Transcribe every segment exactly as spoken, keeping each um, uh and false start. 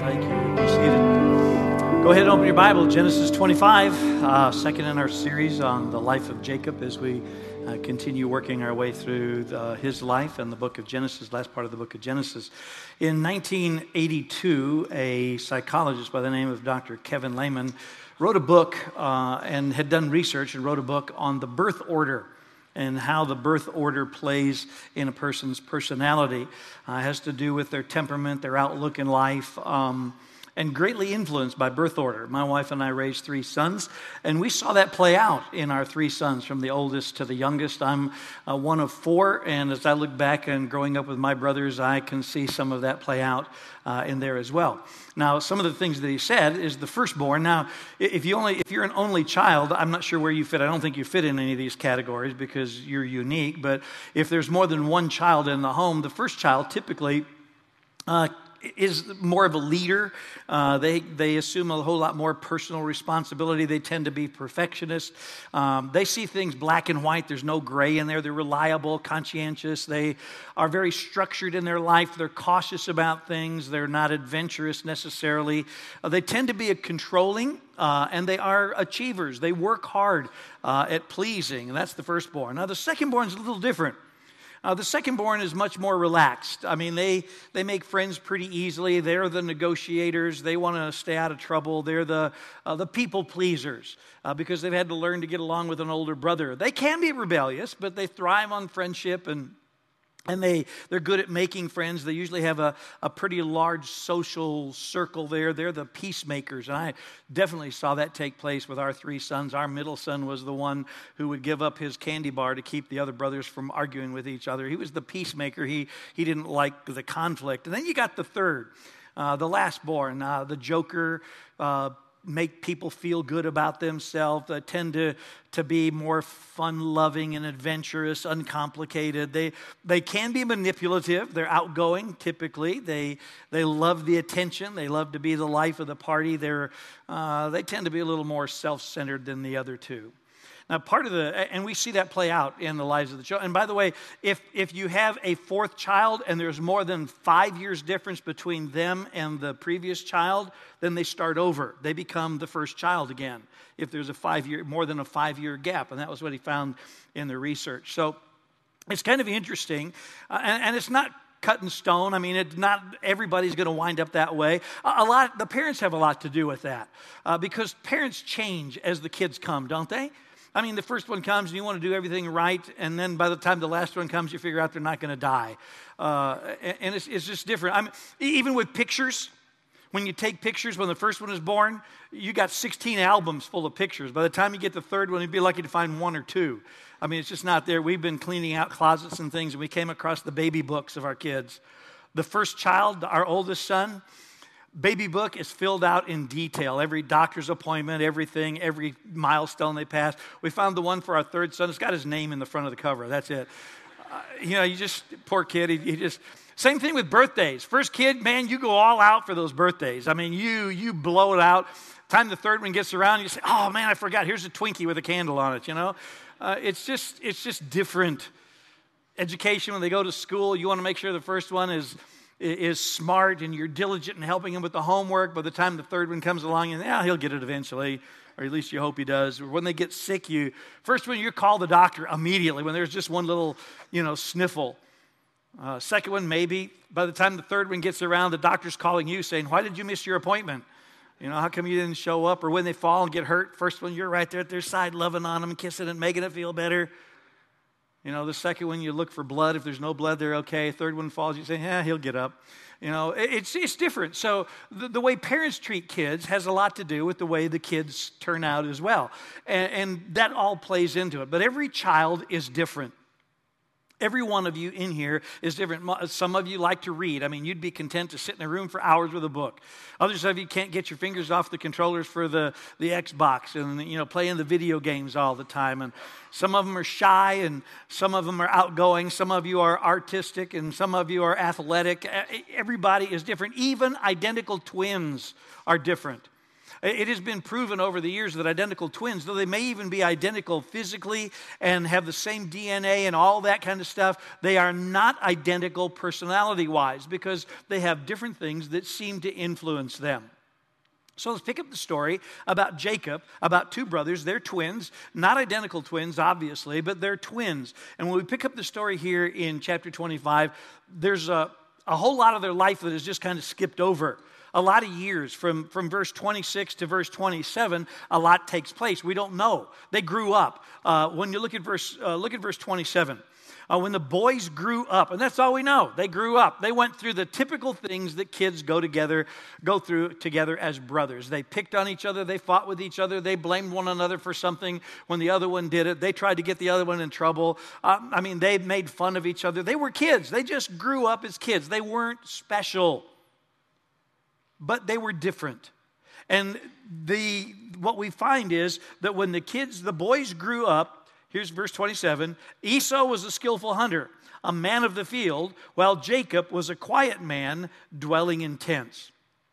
Thank you. Be seated. Go ahead and open your Bible, Genesis twenty-five, uh, second in our series on the life of Jacob as we uh, continue working our way through the, his life and the book of Genesis, last part of the book of Genesis. In nineteen eighty-two, a psychologist by the name of Doctor Kevin Lehman wrote a book uh, and had done research and wrote a book on the birth order and how the birth order plays in a person's personality. Uh, it has to do with their temperament, their outlook in life, um, and greatly influenced by birth order. My wife and I raised three sons, and we saw that play out in our three sons, from the oldest to the youngest. I'm uh, one of four, and as I look back and growing up with my brothers, I can see some of that play out uh, in there as well. Now, some of the things that he said is the firstborn. Now, if you only if you're an only child, I'm not sure where you fit. I don't think you fit in any of these categories because you're unique. But if there's more than one child in the home, the first child typically uh, is more of a leader. Uh, they they assume a whole lot more personal responsibility. They tend to be perfectionists. Um, they see things black and white. There's no gray in there. They're reliable, conscientious. They are very structured in their life. They're cautious about things. They're not adventurous necessarily. Uh, they tend to be a controlling, uh, and they are achievers. They work hard uh, at pleasing, and that's the firstborn. Now, the secondborn is a little different. Uh, the secondborn is much more relaxed. I mean, they, they make friends pretty easily. They're the negotiators. They want to stay out of trouble. They're the uh, the people pleasers uh, because they've had to learn to get along with an older brother. They can be rebellious, but they thrive on friendship and And they, they're good at making friends. They usually have a, a pretty large social circle there. They're the peacemakers. And I definitely saw that take place with our three sons. Our middle son was the one who would give up his candy bar to keep the other brothers from arguing with each other. He was the peacemaker. He, he didn't like the conflict. And then you got the third, uh, the last born, uh, the joker, uh, make people feel good about themselves, uh, tend to, to be more fun-loving and adventurous, uncomplicated. They they can be manipulative. They're outgoing, typically. They they love the attention. They love to be the life of the party. They're uh, they tend to be a little more self-centered than the other two. Now, part of the, and we see that play out in the lives of the children. And by the way, if if you have a fourth child and there's more than five years difference between them and the previous child, then they start over. They become the first child again if there's a five-year, more than a five-year gap. And that was what he found in the research. So it's kind of interesting, uh, and, and it's not cut in stone. I mean, it, not everybody's going to wind up that way. A, a lot, the parents have a lot to do with that uh, because parents change as the kids come, don't they? I mean, the first one comes and you want to do everything right, and then by the time the last one comes, you figure out they're not going to die. Uh, and it's, it's just different. I mean, even with pictures, when you take pictures when the first one is born, you got sixteen albums full of pictures. By the time you get the third one, you'd be lucky to find one or two. I mean, it's just not there. We've been cleaning out closets and things, and we came across the baby books of our kids. The first child, our oldest son, baby book is filled out in detail. Every doctor's appointment, everything, every milestone they pass. We found the one for our third son. It's got his name in the front of the cover. That's it. Uh, you know, you just, poor kid, he, he just, same thing with birthdays. First kid, man, you go all out for those birthdays. I mean, you you blow it out. Time the third one gets around, you say, oh, man, I forgot. Here's a Twinkie with a candle on it, you know. Uh, it's just it's just different. Education, when they go to school, you want to make sure the first one is is smart and you're diligent in helping him with the homework. By the time the third one comes along, and yeah, he'll get it eventually, or at least you hope he does. Or when they get sick, you first one you call the doctor immediately when there's just one little, you know, sniffle. Uh, second one, maybe by the time the third one gets around, the doctor's calling you saying, "Why did you miss your appointment? You know, how come you didn't show up?" Or when they fall and get hurt, first one you're right there at their side, loving on them, kissing and making it feel better. You know, the second one, you look for blood. If there's no blood, they're okay. Third one falls, you say, yeah, he'll get up. You know, it's it's different. So the, the way parents treat kids has a lot to do with the way the kids turn out as well. And, and that all plays into it. But every child is different. Every one of you in here is different. Some of you like to read. I mean, you'd be content to sit in a room for hours with a book. Others of you can't get your fingers off the controllers for the, the Xbox and, you know, playing the video games all the time. And some of them are shy and some of them are outgoing. Some of you are artistic and some of you are athletic. Everybody is different. Even identical twins are different. It has been proven over the years that identical twins, though they may even be identical physically and have the same D N A and all that kind of stuff, they are not identical personality-wise because they have different things that seem to influence them. So let's pick up the story about Jacob, about two brothers. They're twins, not identical twins, obviously, but they're twins. And when we pick up the story here in chapter twenty-five, there's a, a whole lot of their life that is just kind of skipped over. A lot of years, from, from verse twenty-six to verse twenty-seven, a lot takes place. We don't know. They grew up. Uh, when you look at verse, uh, look at verse twenty-seven. Uh, when the boys grew up, and that's all we know. They grew up. They went through the typical things that kids go together, go through together as brothers. They picked on each other. They fought with each other. They blamed one another for something when the other one did it. They tried to get the other one in trouble. Uh, I mean, they made fun of each other. They were kids. They just grew up as kids. They weren't special, but they were different. And the what we find is that when the kids, the boys grew up, here's verse twenty-seven. Esau was a skillful hunter, a man of the field, while Jacob was a quiet man dwelling in tents.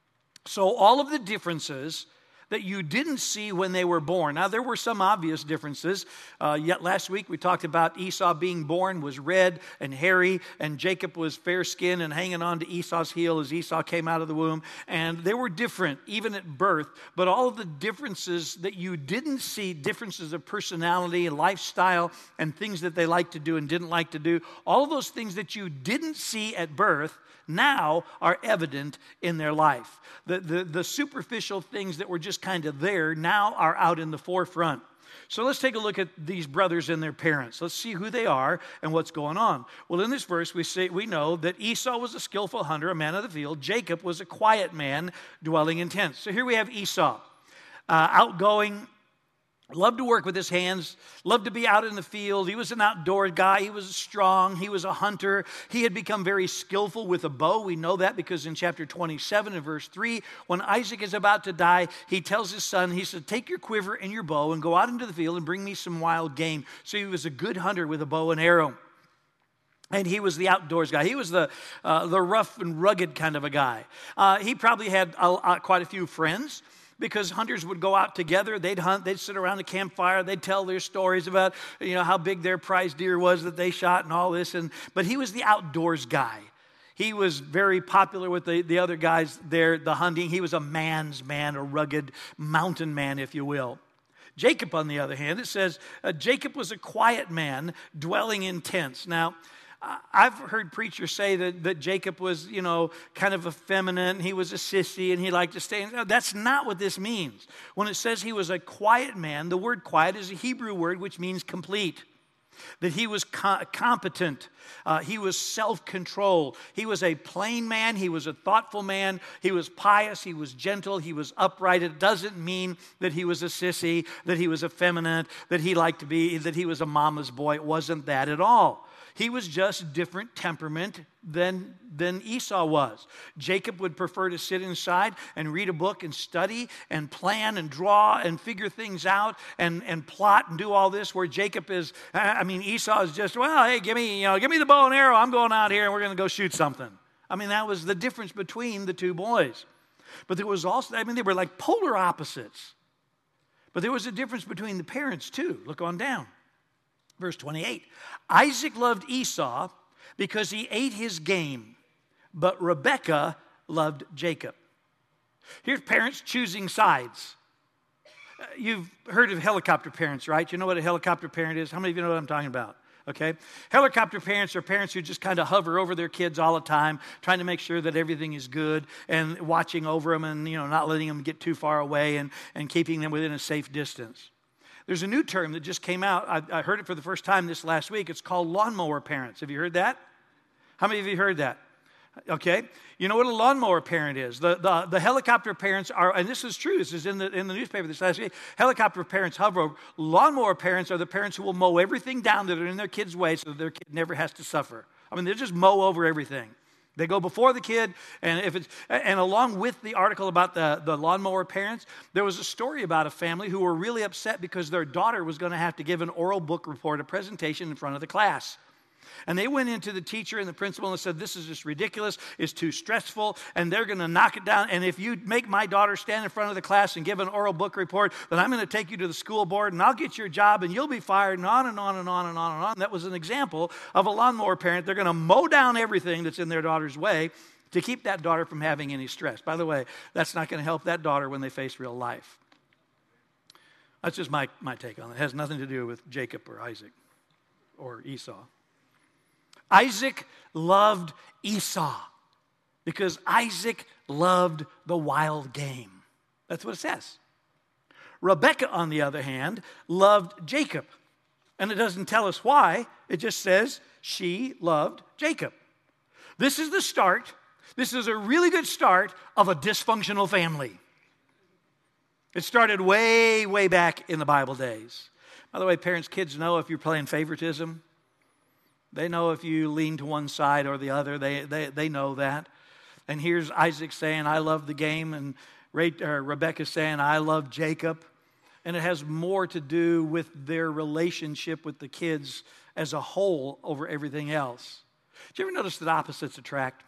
So all of the differences that you didn't see when they were born. Now, there were some obvious differences. Uh, yet last week we talked about Esau being born was red and hairy, and Jacob was fair-skinned and hanging on to Esau's heel as Esau came out of the womb. And they were different, even at birth. But all of the differences that you didn't see, differences of personality and lifestyle and things that they liked to do and didn't like to do, all of those things that you didn't see at birth now are evident in their life. The, the, the superficial things that were just kind of there now are out in the forefront. So let's take a look at these brothers and their parents. Let's see who they are and what's going on. Well, in this verse, we say we know that Esau was a skillful hunter, a man of the field. Jacob was a quiet man dwelling in tents. So here we have Esau, uh, outgoing, loved to work with his hands, loved to be out in the field. He was an outdoor guy. He was strong. He was a hunter. He had become very skillful with a bow. We know that because in chapter twenty-seven and verse three, when Isaac is about to die, he tells his son, he said, take your quiver and your bow and go out into the field and bring me some wild game. So he was a good hunter with a bow and arrow. And he was the outdoors guy. He was the uh, the rough and rugged kind of a guy. Uh, he probably had a, a, quite a few friends, because hunters would go out together, they'd hunt, they'd sit around a campfire, they'd tell their stories about, you know, how big their prize deer was that they shot and all this. And but he was the outdoors guy. He was very popular with the, the other guys there, the hunting. He was a man's man, a rugged mountain man, if you will. Jacob, on the other hand, it says, uh, Jacob was a quiet man dwelling in tents. Now, I've heard preachers say that, that Jacob was, you know, kind of effeminate, and he was a sissy, and he liked to stay. No, that's not what this means. When it says he was a quiet man, the word quiet is a Hebrew word which means complete. That he was co- competent. Uh, he was self-controlled. He was a plain man. He was a thoughtful man. He was pious. He was gentle. He was upright. It doesn't mean that he was a sissy, that he was effeminate, that he liked to be, that he was a mama's boy. It wasn't that at all. He was just different temperament than, than Esau was. Jacob would prefer to sit inside and read a book and study and plan and draw and figure things out and, and plot and do all this, where Jacob is, I mean, Esau is just, well, hey, give me, you know, give me the bow and arrow. I'm going out here and we're going to go shoot something. I mean, that was the difference between the two boys. But there was also, I mean, they were like polar opposites. But there was a difference between the parents too. Look on down. Verse twenty-eight, Isaac loved Esau because he ate his game, but Rebekah loved Jacob. Here's parents choosing sides. Uh, you've heard of helicopter parents, right? You know what a helicopter parent is? How many of you know what I'm talking about? Okay? Helicopter parents are parents who just kind of hover over their kids all the time, trying to make sure that everything is good and watching over them and, you know, not letting them get too far away and, and keeping them within a safe distance. There's a new term that just came out. I, I heard it for the first time this last week. It's called lawnmower parents. Have you heard that? How many of you heard that? Okay. You know what a lawnmower parent is? The, the, the helicopter parents are, and this is true, this is in the, in the newspaper this last week. Helicopter parents hover over. Lawnmower parents are the parents who will mow everything down that are in their kid's way so that their kid never has to suffer. I mean, they just mow over everything. They go before the kid, and if it's and along with the article about the, the lawnmower parents, there was a story about a family who were really upset because their daughter was going to have to give an oral book report, a presentation in front of the class. And they went into the teacher and the principal and said, this is just ridiculous. It's too stressful, and they're going to knock it down. And if you make my daughter stand in front of the class and give an oral book report, then I'm going to take you to the school board, and I'll get your job, and you'll be fired, and on and on and on and on and on. And that was an example of a lawnmower parent. They're going to mow down everything that's in their daughter's way to keep that daughter from having any stress. By the way, that's not going to help that daughter when they face real life. That's just my, my take on it. It has nothing to do with Jacob or Isaac or Esau. Isaac loved Esau because Isaac loved the wild game. That's what it says. Rebekah, on the other hand, loved Jacob. And it doesn't tell us why. It just says she loved Jacob. This is the start. This is a really good start of a dysfunctional family. It started way, way back in the Bible days. By the way, parents, kids know if you're playing favoritism. They know if you lean to one side or the other. They they, they know that. And here's Isaac saying, I love the game. And Rebekah saying, I love Jacob. And it has more to do with their relationship with the kids as a whole over everything else. Did you ever notice that opposites attract?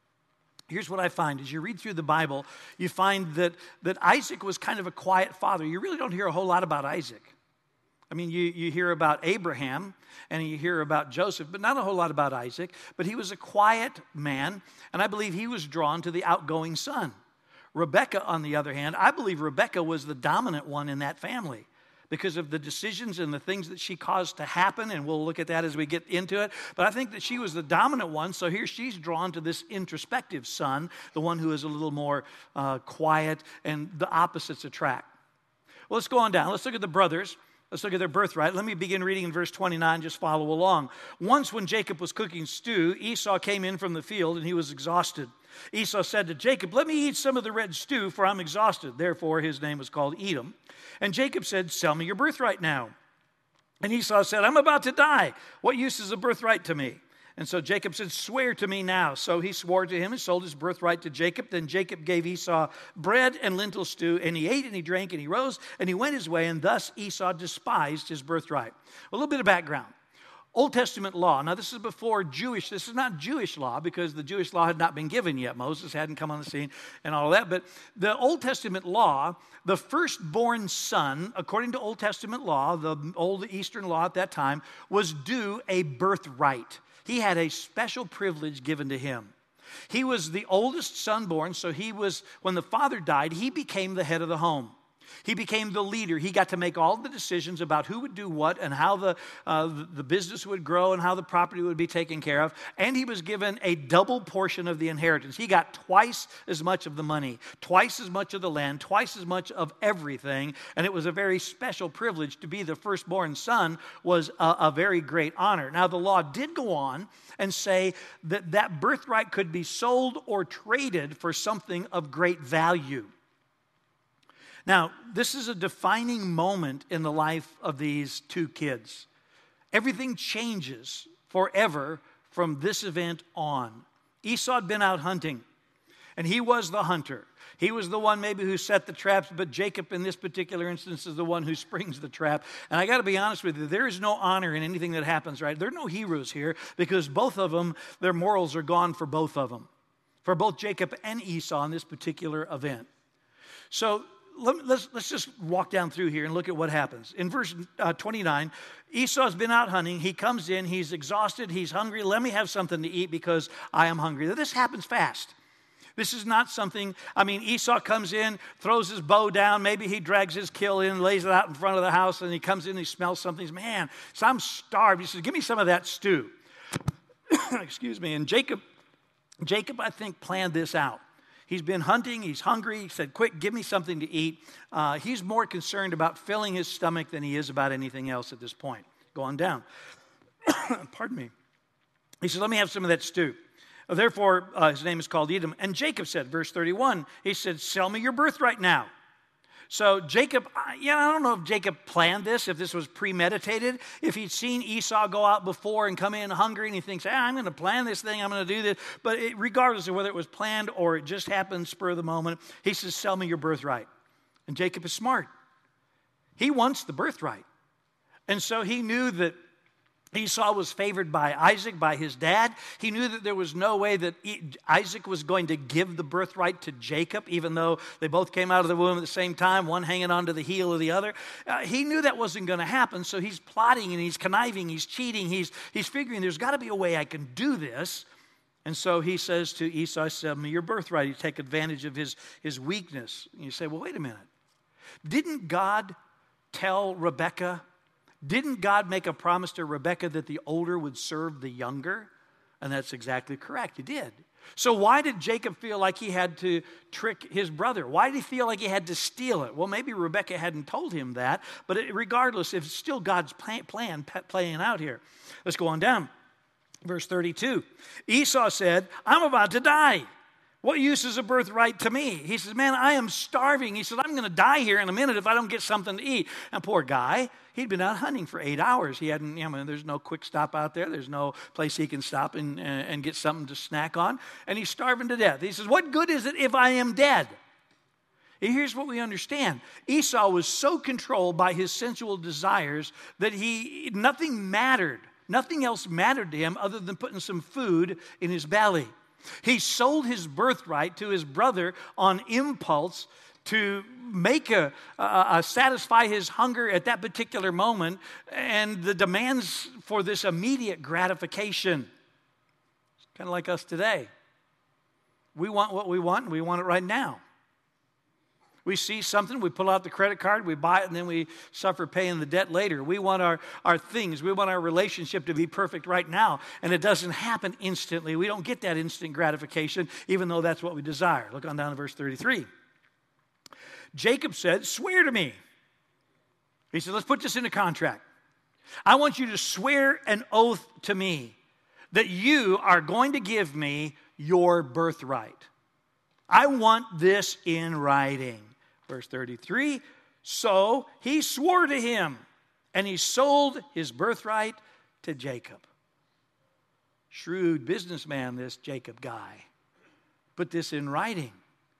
Here's what I find. As you read through the Bible, you find that, that Isaac was kind of a quiet father. You really don't hear a whole lot about Isaac. I mean, you, you hear about Abraham and you hear about Joseph, but not a whole lot about Isaac. But he was a quiet man, and I believe he was drawn to the outgoing son. Rebekah, on the other hand, I believe Rebekah was the dominant one in that family because of the decisions and the things that she caused to happen, and we'll look at that as we get into it. But I think that she was the dominant one, so here she's drawn to this introspective son, the one who is a little more uh, quiet, and the opposites attract. Well, let's go on down. Let's look at the brothers. Let's look at their birthright. Let me begin reading in verse twenty-nine. Just follow along. Once when Jacob was cooking stew, Esau came in from the field, and he was exhausted. Esau said to Jacob, let me eat some of the red stew, for I'm exhausted. Therefore, his name was called Edom. And Jacob said, sell me your birthright now. And Esau said, I'm about to die. What use is a birthright to me? And so Jacob said, swear to me now. So he swore to him and sold his birthright to Jacob. Then Jacob gave Esau bread and lentil stew, and he ate and he drank and he rose and he went his way, and thus Esau despised his birthright. A little bit of background. Old Testament law. Now, this is before Jewish. This is not Jewish law because the Jewish law had not been given yet. Moses hadn't come on the scene and all of that. But the Old Testament law, the firstborn son, according to Old Testament law, the old Eastern law at that time, was due a birthright. He had a special privilege given to him. He was the oldest son born, so he was, when the father died, he became the head of the home. He became the leader. He got to make all the decisions about who would do what and how the, uh, the business would grow and how the property would be taken care of. And he was given a double portion of the inheritance. He got twice as much of the money, twice as much of the land, twice as much of everything. And it was a very special privilege. To be the firstborn son was a, a very great honor. Now, the law did go on and say that that birthright could be sold or traded for something of great value. Now, this is a defining moment in the life of these two kids. Everything changes forever from this event on. Esau had been out hunting, and he was the hunter. He was the one maybe who set the traps, but Jacob in this particular instance is the one who springs the trap. And I got to be honest with you, there is no honor in anything that happens, right? There are no heroes here because both of them, their morals are gone for both of them, for both Jacob and Esau in this particular event. So, Let's, let's just walk down through here and look at what happens. In verse uh, twenty-nine, Esau's been out hunting. He comes in. He's exhausted. He's hungry. Let me have something to eat because I am hungry. Now, this happens fast. This is not something, I mean, Esau comes in, throws his bow down. Maybe he drags his kill in, lays it out in front of the house, and he comes in and he smells something. He's, man, so I'm starved. He says, give me some of that stew. Excuse me. And Jacob, Jacob, I think, planned this out. He's been hunting. He's hungry. He said, quick, give me something to eat. Uh, he's more concerned about filling his stomach than he is about anything else at this point. Go on down. Pardon me. He said, let me have some of that stew. Therefore, uh, his name is called Edom. And Jacob said, verse thirty-one, he said, sell me your birthright now. So Jacob, yeah, I don't know if Jacob planned this, if this was premeditated, if he'd seen Esau go out before and come in hungry and he thinks, ah, I'm going to plan this thing, I'm going to do this. But it, regardless of whether it was planned or it just happened spur of the moment, he says, sell me your birthright. And Jacob is smart. He wants the birthright. And so he knew that Esau was favored by Isaac, by his dad. He knew that there was no way that Isaac was going to give the birthright to Jacob, even though they both came out of the womb at the same time, one hanging onto the heel of the other. Uh, he knew that wasn't going to happen, so he's plotting and he's conniving, he's cheating, he's, he's figuring there's got to be a way I can do this. And so he says to Esau, "Sell me your birthright." You take advantage of his, his weakness. And you say, well, wait a minute. Didn't God tell Rebekah, didn't God make a promise to Rebekah that the older would serve the younger? And that's exactly correct. He did. So why did Jacob feel like he had to trick his brother? Why did he feel like he had to steal it? Well, maybe Rebekah hadn't told him that, but it, regardless, it's still God's plan, plan playing out here. Let's go on down. Verse thirty-two. Esau said, "I'm about to die. What use is a birthright to me?" He says, "Man, I am starving." He said, "I'm going to die here in a minute if I don't get something to eat." And poor guy, he'd been out hunting for eight hours. He hadn't, I mean, there's no quick stop out there. There's no place he can stop and, uh, and get something to snack on. And he's starving to death. He says, "What good is it if I am dead?" And here's what we understand. Esau was so controlled by his sensual desires that he nothing mattered. Nothing else mattered to him other than putting some food in his belly. He sold his birthright to his brother on impulse to make a, a, a satisfy his hunger at that particular moment and the demands for this immediate gratification. It's kind of like us today. We want what we want, and we want it right now. We see something, we pull out the credit card, we buy it, and then we suffer paying the debt later. We want our, our things, we want our relationship to be perfect right now, and it doesn't happen instantly. We don't get that instant gratification, even though that's what we desire. Look on down to verse thirty-three. Jacob said, "Swear to me." He said, "Let's put this in a contract. I want you to swear an oath to me that you are going to give me your birthright. I want this in writing." Verse thirty-three, so he swore to him, and he sold his birthright to Jacob. Shrewd businessman, this Jacob guy. Put this in writing.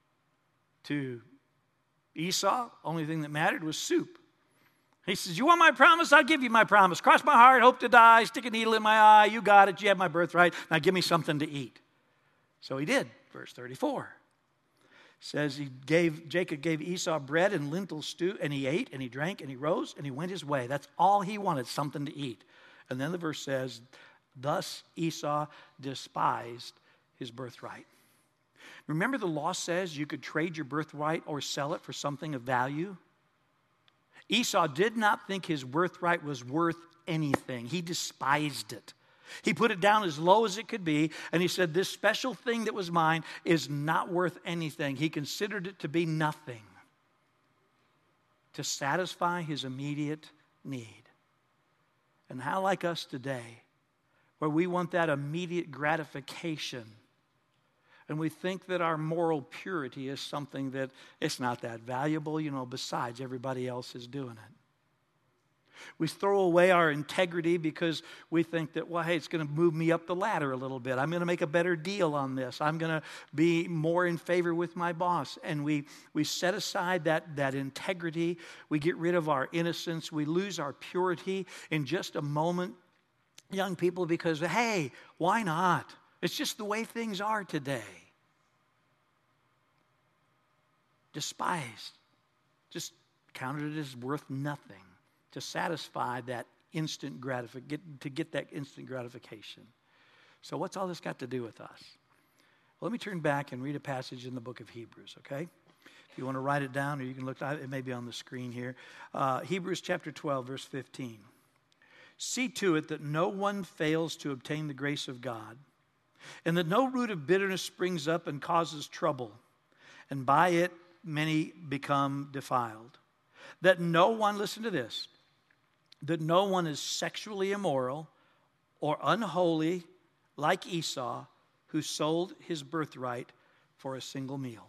To Esau, only thing that mattered was soup. He says, "You want my promise? I'll give you my promise. Cross my heart, hope to die, stick a needle in my eye. You got it. You have my birthright. Now give me something to eat." So he did. Verse thirty-four. Says he gave Jacob gave Esau bread and lentil stew, and he ate and he drank and he rose and he went his way. That's all he wanted, something to eat. And then the verse says, thus Esau despised his birthright. Remember, the law says you could trade your birthright or sell it for something of value. Esau did not think his birthright was worth anything. He despised it. He put it down as low as it could be, and he said, this special thing that was mine is not worth anything. He considered it to be nothing to satisfy his immediate need. And how like us today, where we want that immediate gratification, and we think that our moral purity is something that it's not that valuable, you know, besides everybody else is doing it. We throw away our integrity because we think that, well, hey, it's going to move me up the ladder a little bit. I'm going to make a better deal on this. I'm going to be more in favor with my boss. And we, we set aside that, that integrity. We get rid of our innocence. We lose our purity in just a moment, young people, because, hey, why not? It's just the way things are today. Despised. Just counted it as worth nothing to satisfy that instant gratification, to get that instant gratification. So what's all this got to do with us? Well, let me turn back and read a passage in the book of Hebrews, okay? If you want to write it down, or you can look, it may be on the screen here. Uh, Hebrews chapter twelve, verse fifteen. See to it that no one fails to obtain the grace of God, and that no root of bitterness springs up and causes trouble, and by it many become defiled. That no one, listen to this, that no one is sexually immoral or unholy like Esau, who sold his birthright for a single meal.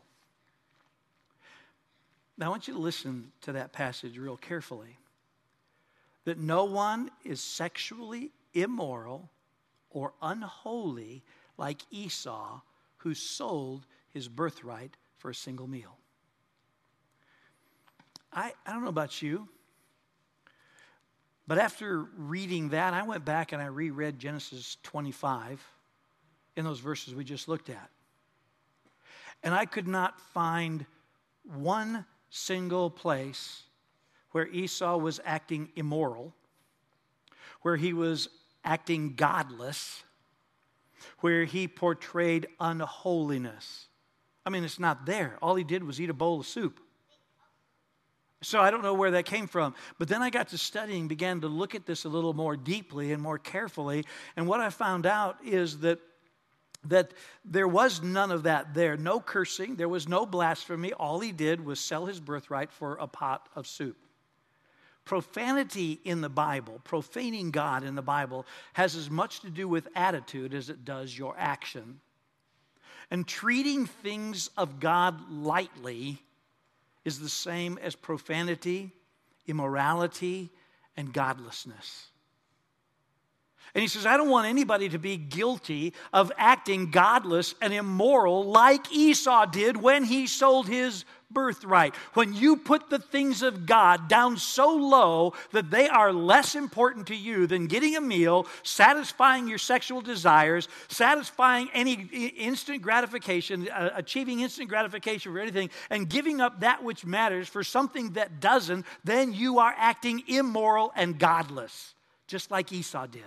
Now I want you to listen to that passage real carefully. That no one is sexually immoral or unholy like Esau, who sold his birthright for a single meal. I, I don't know about you, But after reading that, I went back and I reread Genesis twenty-five in those verses we just looked at. And I could not find one single place where Esau was acting immoral, where he was acting godless, where he portrayed unholiness. I mean, it's not there. All he did was eat a bowl of soup. So I don't know where that came from. But then I got to studying, began to look at this a little more deeply and more carefully. And what I found out is that, that there was none of that there. No cursing. There was no blasphemy. All he did was sell his birthright for a pot of soup. Profanity in the Bible, profaning God in the Bible, has as much to do with attitude as it does your action. And treating things of God lightly is the same as profanity, immorality, and godlessness. And he says, I don't want anybody to be guilty of acting godless and immoral like Esau did when he sold his birthright. When you put the things of God down so low that they are less important to you than getting a meal, satisfying your sexual desires, satisfying any instant gratification, uh, achieving instant gratification for anything, and giving up that which matters for something that doesn't, then you are acting immoral and godless, just like Esau did.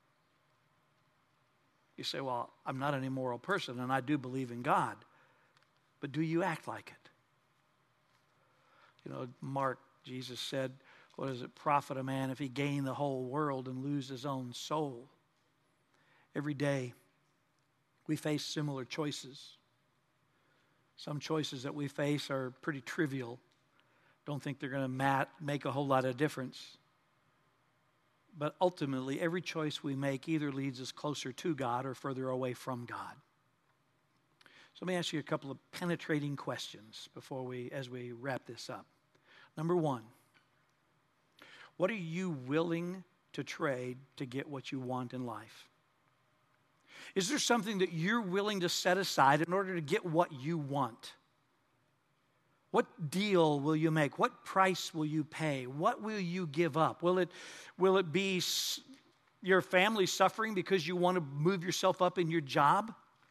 You say, well, I'm not an immoral person, and I do believe in God. But do you act like it? You know, Mark, Jesus said, what does it profit a man if he gain the whole world and lose his own soul? Every day, we face similar choices. Some choices that we face are pretty trivial. Don't think they're going to make a whole lot of difference. But ultimately, every choice we make either leads us closer to God or further away from God. So let me ask you a couple of penetrating questions before we, as we wrap this up. Number one, what are you willing to trade to get what you want in life? Is there something that you're willing to set aside in order to get what you want? What deal will you make? What price will you pay? What will you give up? Will it, will it be your family suffering because you want to move yourself up in your job?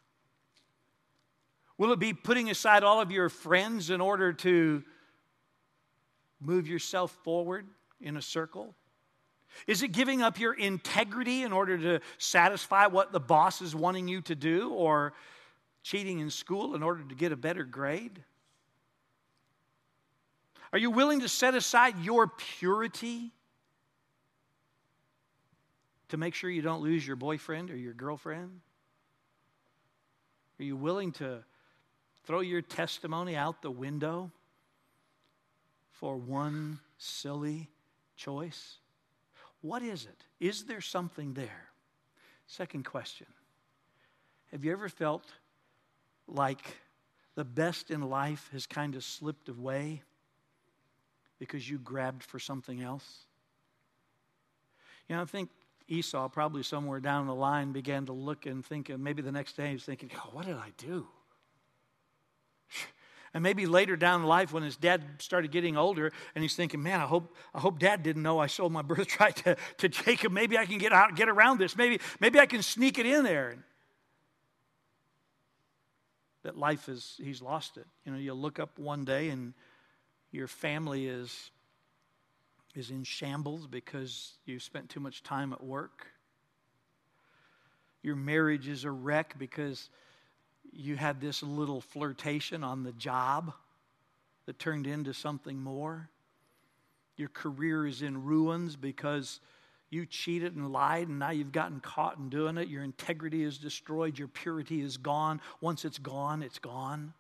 Will it be putting aside all of your friends in order to move yourself forward in a circle? Is it giving up your integrity in order to satisfy what the boss is wanting you to do, or cheating in school in order to get a better grade? Are you willing to set aside your purity to make sure you don't lose your boyfriend or your girlfriend? Are you willing to throw your testimony out the window for one silly choice? What is it? Is there something there? Second question. Have you ever felt like the best in life has kind of slipped away because you grabbed for something else? You know, I think Esau probably somewhere down the line began to look and think, and maybe the next day he was thinking, oh, what did I do? And maybe later down in life when his dad started getting older and he's thinking, man, I hope I hope dad didn't know I sold my birthright to, to Jacob. Maybe I can get out, get around this. Maybe, maybe I can sneak it in there. That life is, he's lost it. You know, you look up one day and your family is, is in shambles because you spent too much time at work. Your marriage is a wreck because you had this little flirtation on the job that turned into something more. Your career is in ruins because you cheated and lied and now you've gotten caught in doing it. Your integrity is destroyed. Your purity is gone. Once it's gone, it's gone.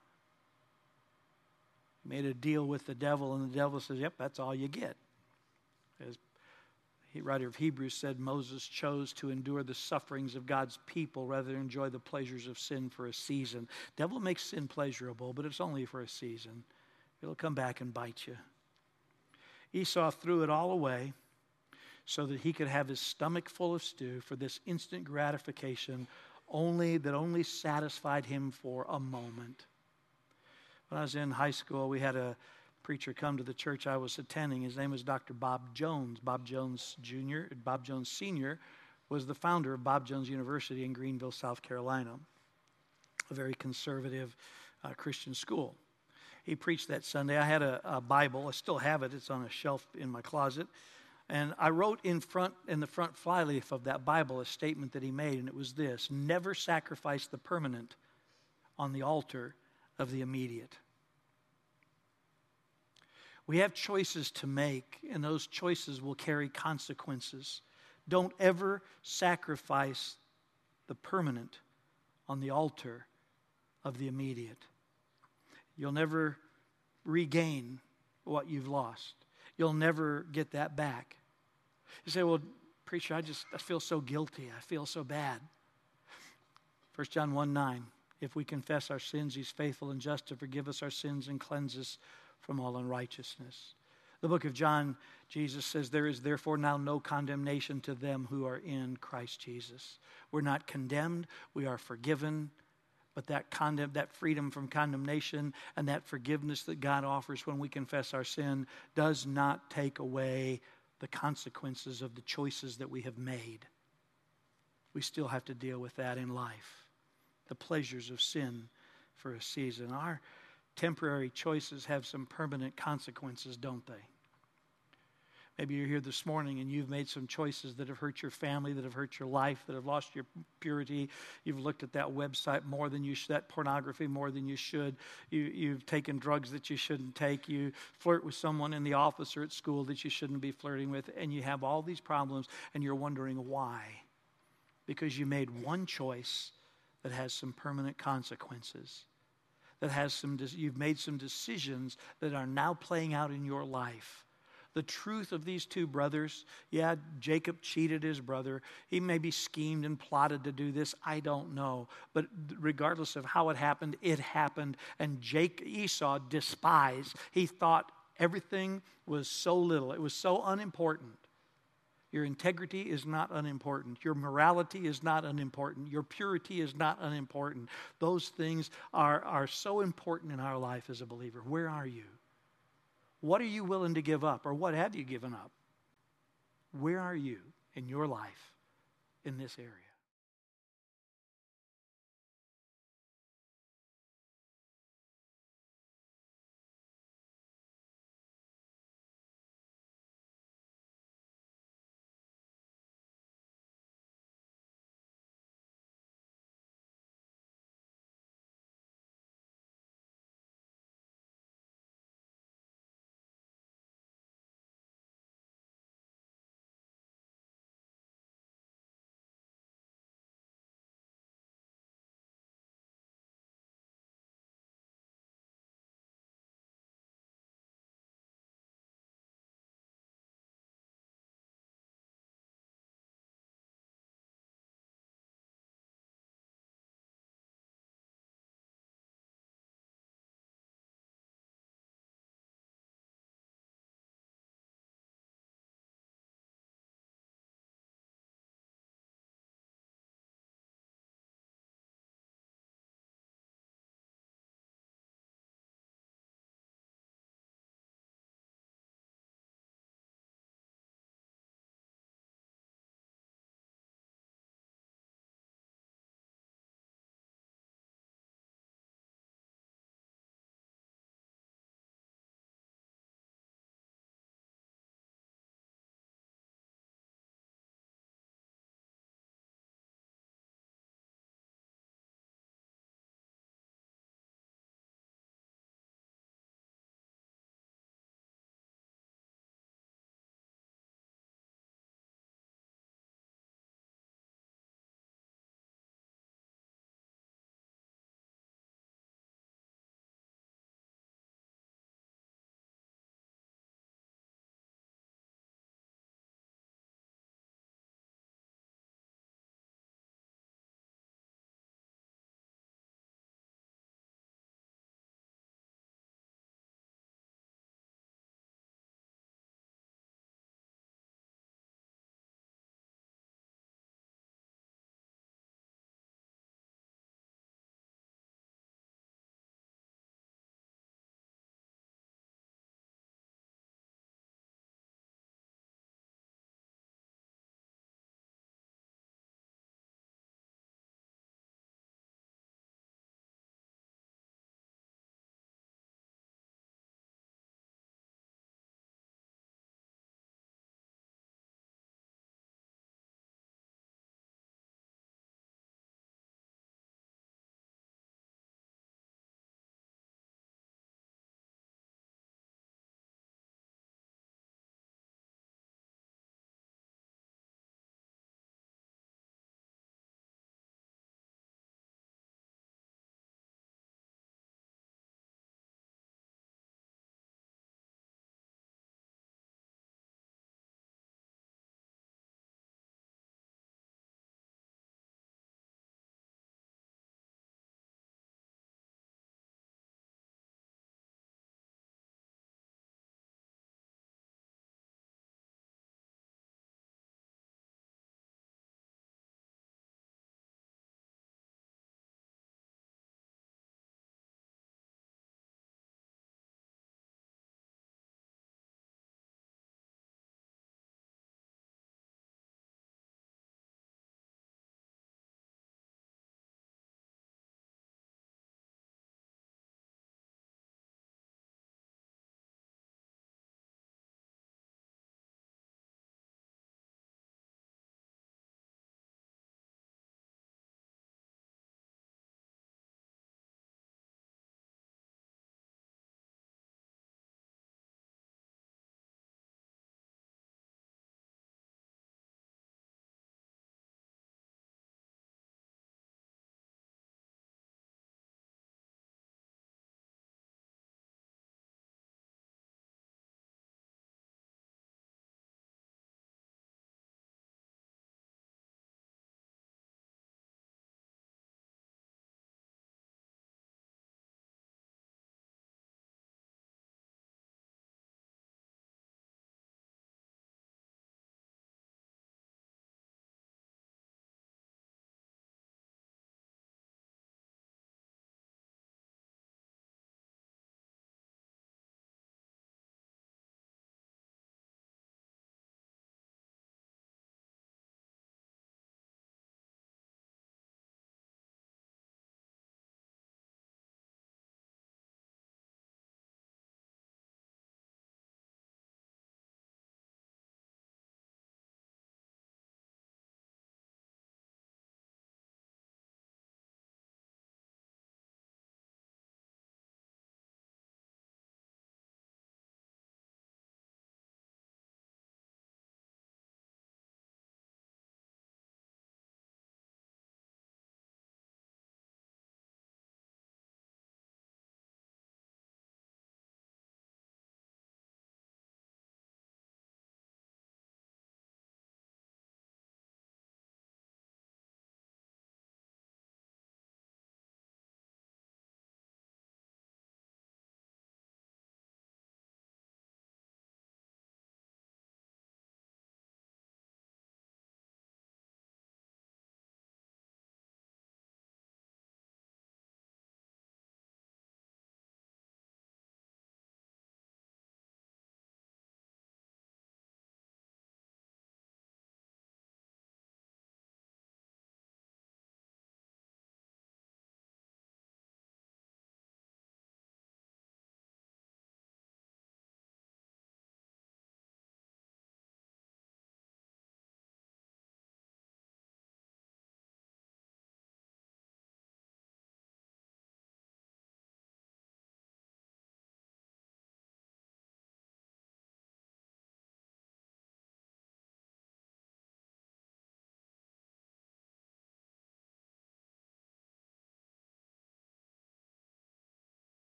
You made a deal with the devil and the devil says, yep, that's all you get. As the writer of Hebrews said, Moses chose to endure the sufferings of God's people rather than enjoy the pleasures of sin for a season. Devil makes sin pleasurable, but it's only for a season. It'll come back and bite you. Esau threw it all away so that he could have his stomach full of stew for this instant gratification only that only satisfied him for a moment. When I was in high school, we had a preacher come to the church I was attending. His name was Doctor Bob Jones. Bob Jones Junior, Bob Jones Senior was the founder of Bob Jones University in Greenville, South Carolina, a very conservative uh, Christian school. He preached that Sunday. I had a, a Bible. I still have it. It's on a shelf in my closet. And I wrote in front, in the front flyleaf of that Bible, a statement that he made, and it was this: never sacrifice the permanent on the altar of the immediate. We have choices to make, and those choices will carry consequences. Don't ever sacrifice the permanent on the altar of the immediate. You'll never regain what you've lost. You'll never get that back. You say, well, preacher, I just I feel so guilty. I feel so bad. First John one nine, if we confess our sins, he's faithful and just to forgive us our sins and cleanse us from all unrighteousness. The book of John, Jesus says, there is therefore now no condemnation to them who are in Christ Jesus. We're not condemned. We are forgiven. But that condemn, that freedom from condemnation and that forgiveness that God offers when we confess our sin does not take away the consequences of the choices that we have made. We still have to deal with that in life. The pleasures of sin for a season. Our temporary choices have some permanent consequences, don't they? Maybe you're here this morning and you've made some choices that have hurt your family, that have hurt your life, that have lost your purity. You've looked at that website more than you should, that pornography more than you should. You, you've taken drugs that you shouldn't take. You flirt with someone in the office or at school that you shouldn't be flirting with. And you have all these problems and you're wondering why. Because you made one choice that has some permanent consequences. That has some, you've made some decisions that are now playing out in your life. The truth of these two brothers, yeah, Jacob cheated his brother. He maybe schemed and plotted to do this. I don't know. But regardless of how it happened, it happened. And Jake, Esau despised. He thought everything was so little. It was so unimportant. Your integrity is not unimportant. Your morality is not unimportant. Your purity is not unimportant. Those things are, are so important in our life as a believer. Where are you? What are you willing to give up, or what have you given up? Where are you in your life in this area?